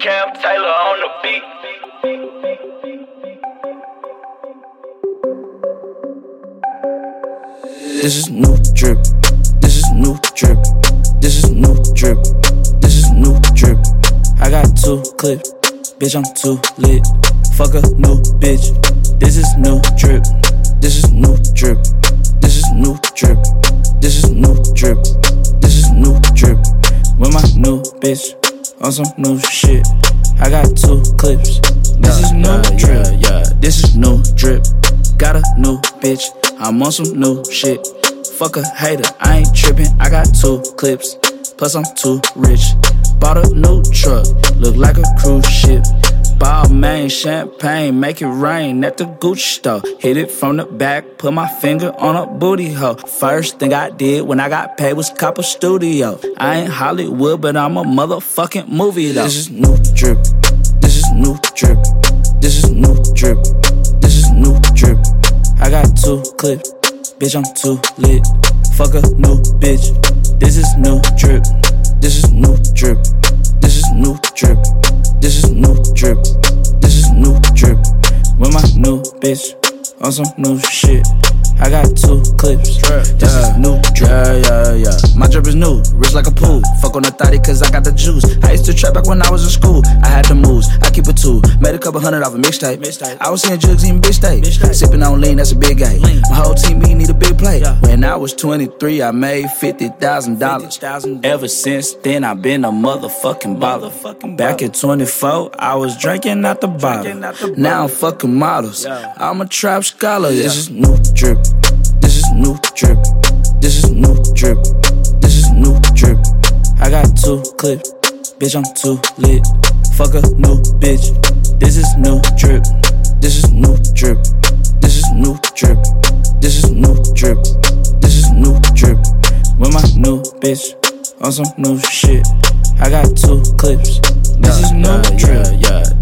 Cam Taylor on the beat. This is new drip. This is new drip. This is new drip. This is new drip. I got 2 clips, bitch, I'm too lit. Fuck a new bitch. This is new drip. This is new drip. This is new drip. This is new drip. This is new drip. With my new bitch on some new shit. I got 2 clips. This is new drip. This is new drip. Got a new bitch. I'm on some new shit. Fuck a hater, I ain't trippin'. I got 2 clips. Plus I'm too rich. Bought a new truck, look like a cruise ship. Balmain champagne, make it rain at the Gucci store. Hit it from the back, put my finger on a booty hole. First thing I did when I got paid was cop a studio. I ain't Hollywood, but I'm a motherfucking movie though. This is new drip. This is new drip. This is new drip. This is new drip. I got 2 clips, bitch, I'm too lit. Fuck a new bitch. This is new drip. This is new drip. This is new drip. This is new drip. This is new drip. With my new bitch on some new shit. I got 2 clips. This is new drip. My drip is new, rich like a pool. Fuck on the thotty cause I got the juice. I used to trap back when I was in school. I had the moves, I keep it 2. Made a couple hundred off a mixtape. I was seeing jugs eating bitch steak. Sipping on lean, that's a big A. My whole team, me need a big play. When I was 23, I made $50,000. Ever since then, I've been a motherfucking baller. Back at 24, I was drinking out the bottle. Now I'm fucking models. I'm a trap scholar. This is new drip. This is new drip. This is new drip. This is new drip. I got 2 clips, bitch, I'm too lit. Fuck a new bitch. This is new drip. This is new drip. This is new drip. This is new drip. This is new drip. With my new bitch on some new shit. I got 2 clips. This is new drip.